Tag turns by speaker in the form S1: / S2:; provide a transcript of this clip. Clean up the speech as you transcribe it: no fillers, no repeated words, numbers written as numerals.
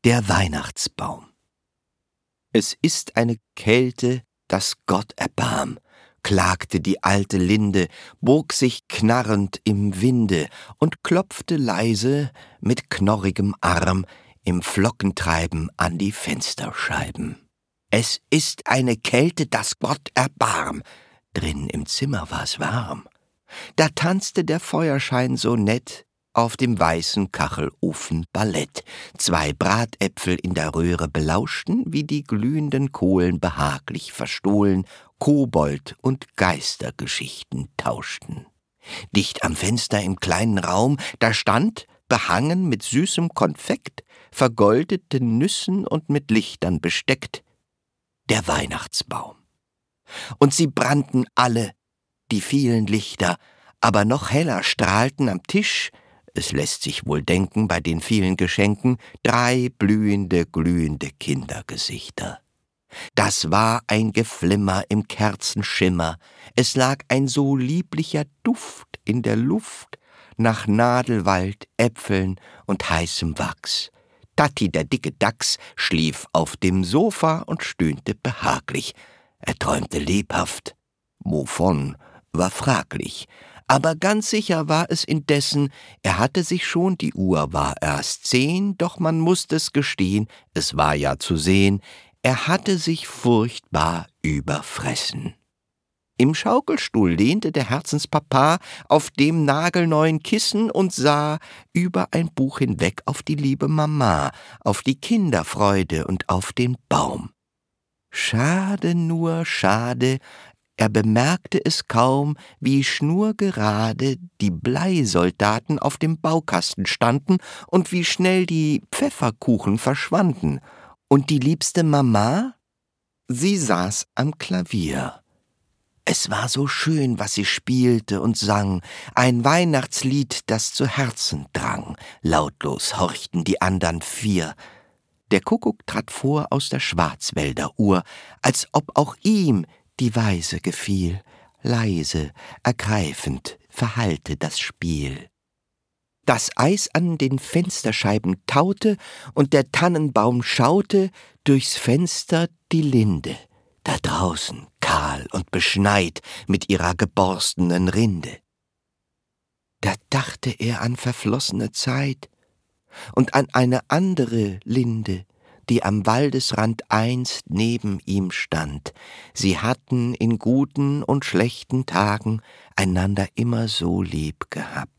S1: Der Weihnachtsbaum. Es ist eine Kälte, dass Gott erbarm, klagte die alte Linde, bog sich knarrend im Winde und klopfte leise mit knorrigem Arm im Flockentreiben an die Fensterscheiben. Es ist eine Kälte, dass Gott erbarm. Drin im Zimmer war's warm. Da tanzte der Feuerschein so nett auf dem weißen Kachelofen Ballett. 2 Bratäpfel in der Röhre belauschten, wie die glühenden Kohlen behaglich verstohlen, Kobold- und Geistergeschichten tauschten. Dicht am Fenster im kleinen Raum, da stand, behangen mit süßem Konfekt, vergoldeten Nüssen und mit Lichtern besteckt, der Weihnachtsbaum. Und sie brannten alle, die vielen Lichter, aber noch heller strahlten am Tisch, es lässt sich wohl denken bei den vielen Geschenken, 3 blühende, glühende Kindergesichter. Das war ein Geflimmer im Kerzenschimmer, es lag ein so lieblicher Duft in der Luft nach Nadelwald, Äpfeln und heißem Wachs. Tatti, der dicke Dachs, schlief auf dem Sofa und stöhnte behaglich. Er träumte lebhaft. Wovon, war fraglich. Aber ganz sicher war es indessen, er hatte sich schon, die Uhr war erst 10, doch man mußt es gestehen, es war ja zu sehen, er hatte sich furchtbar überfressen. Im Schaukelstuhl lehnte der Herzenspapa auf dem nagelneuen Kissen und sah über ein Buch hinweg auf die liebe Mama, auf die Kinderfreude und auf den Baum. Schade nur, schade, er bemerkte es kaum, wie schnurgerade die Bleisoldaten auf dem Baukasten standen und wie schnell die Pfefferkuchen verschwanden. Und die liebste Mama? Sie saß am Klavier. Es war so schön, was sie spielte und sang, ein Weihnachtslied, das zu Herzen drang. Lautlos horchten die andern 4. Der Kuckuck trat vor aus der Schwarzwälderuhr, als ob auch ihm die Weise gefiel, leise, ergreifend verhallte das Spiel. Das Eis an den Fensterscheiben taute und der Tannenbaum schaute durchs Fenster die Linde, da draußen kahl und beschneit mit ihrer geborstenen Rinde. Da dachte er an verflossene Zeit und an eine andere Linde, die am Waldesrand einst neben ihm stand. Sie hatten in guten und schlechten Tagen einander immer so lieb gehabt.